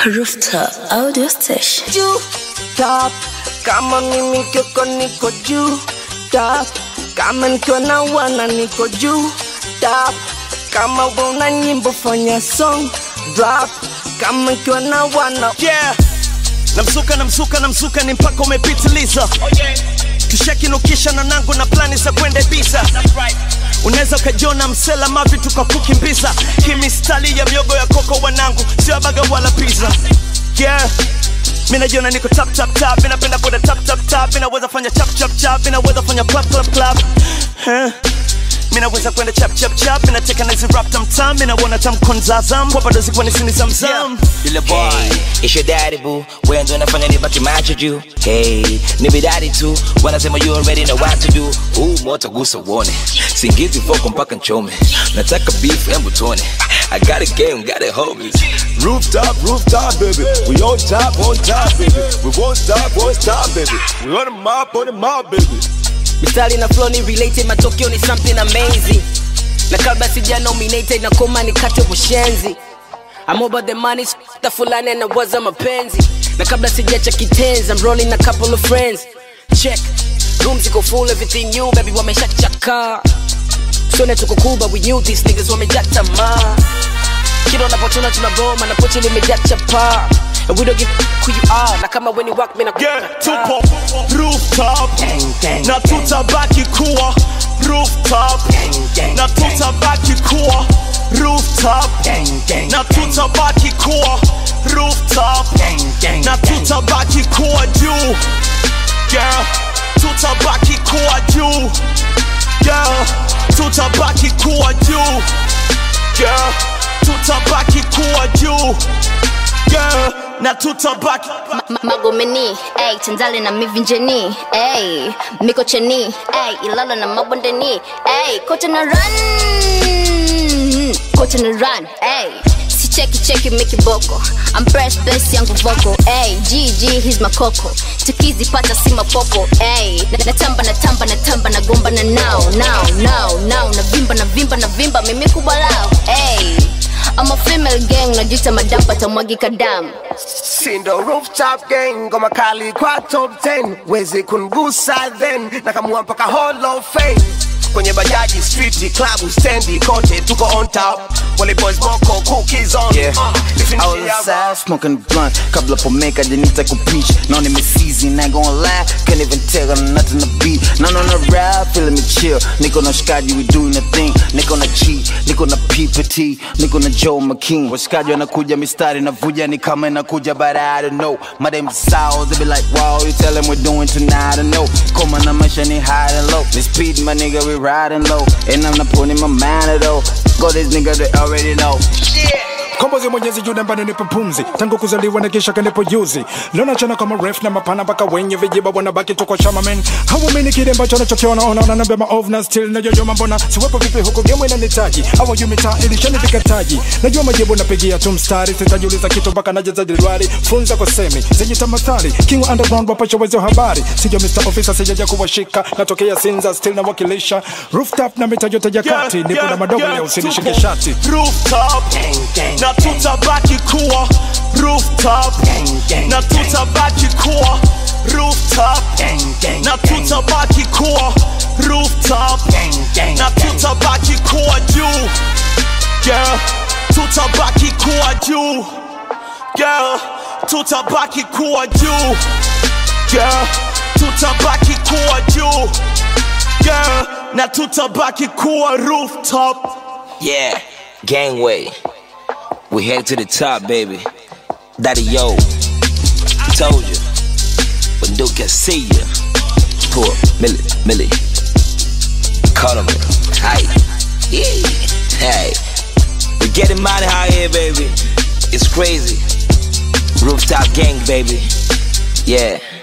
Rooftop Audio Station. Juu top, kama mimi kiko niko juu top, kama nikiwa na wana niko juu top, kama una nyimbo fanya song drop, kama nikiwa na wana namsuka ni mpaka umepitiliza. Tusheki nukisha na nangu na plani za kwenda Ibiza. Unaweza ukajiona msela mavi tukakukimbiza. Kimistali ya miogo ya koko wanangu, sio baga wala pizza. Mina jiona niko tap. Mina penda kuda tap. Mina weza fanya chap. Mina weza fanya clap. Mina weza kwenda chap. Mina teka na hizi rap tam. Mina wana tam konzazam. Kwa bado zikuwa nisini zamzam. Yule boy, it's your daddy boo. Wewe ndo unafanya nibaki macho juu. Hey, nibi daddy too. Wanasema you already know what to do. Moto gusa uone. Singizi foko mpaka nchome. Nataka beef embu tuone. I got a game, got it homies. Rooftop, baby. We on top, baby. We won't stop, baby. We on the mob, baby. Mistari na flow ni related, matokeo ni something amazing. Na kabla sija nominated na koma ni kati bushenzi. I'm about the money, ta fulani na waza mapenzi. Na kabla sijacha kitenzi, I'm rolling a couple of friends. Check, rooms iko full, everything new, baby wameshachaka. So tuko cool, but we knew these niggas wamejata ma. Kilo na potuna tunagoma, na pochi limejata pa. And we don't give who you are, na kama when you walk, mina tupo rooftop, na tutabaki kuwa rooftop, na tutabaki kuwa rooftop, na tutabaki kuwa rooftop, na tutabaki kuwa juu, tutabaki kuwa juu, tutabaki kuwa juu, tutabaki kuwa juu, na tutabaki Magomeni, ay, Tanzali na mivinjeni, ay, Miko cheni, ay, Ilala na mabondeni, ay, kote na run, ay, si cheki Mickey Boko, I'm fresh best yangu vocal, ay, GG he's my coco, tukizi pata si mapopo, ay, natamba na gomba na now, na vimba mimi kubalao, ay, I'm a female gang, najita madapa tamwagika damu. Sindo rooftop gang, ngoma kali kwa top 10. Wezi kungusa then, nakamua mpaka Hall of Fame. Kwenye bajaji, street, club, stendi, kote, tuko on top. Wale boys moko, cookies on. Yeah, I was outside smoking blunt. Kabla po make, I didn't take a peach. No name is season, ain't gonna lie. Can't even tell her nothing to beat. None on the ride, feeling me chill. Niko na shikaji, we doing the thing. Niko na cheat, niko na PPT. Niko na Joe McKean. Washikaji wanakuja mistari na vuja ni kama inakuja, but I don't know. My name is Sao, they be like, wow, you tell them we're doing tonight, I don't know. Koma na maisha ni high and low. This speed, my nigga, we riding low. And I'm not putting my mind at all. Go this nigga, they already know. Kombozi mwenyezi jude mbani nipe pumzi. Tangu kuzaliwa na kisha kanipo yuzi. Lona chana kama ref na mapana baka wenye vijiba wanabaki tuko shama men. Hawa mini kide mbacho na chokiona ona na bema of na still na yoyo mbona. Siwepo vipi huko game inanitaji. Hawa yumita ilishani vikataji. Najua majibu napigia tu mstari. Sitajiuliza kitu mpaka najaza dilwari. Funza kwa semi, sijita mathari. King underground wapasha wezo habari. Sijo Mr. Officer sijaja kuwashika. Natokea Sinza still na wakilisha. Rooftop na mita yote ya kati. Nipo na madogo leo usinishike shati. Rooftop, na tutabaki kuwa rooftop, na tutabaki kuwa rooftop, na tutabaki kuwa rooftop, na tutabaki kuwa juu, tutabaki kuwa juu, tutabaki kuwa juu, tutabaki kuwa juu, na tutabaki kuwa rooftop. Yeah, gangway. We head to the top, baby. Daddy, yo, told you. When Duke can see ya. Poor Millie. Call him. Hey. Yeah. Hey. We getting money out here, baby. It's crazy. Rooftop gang, baby. Yeah.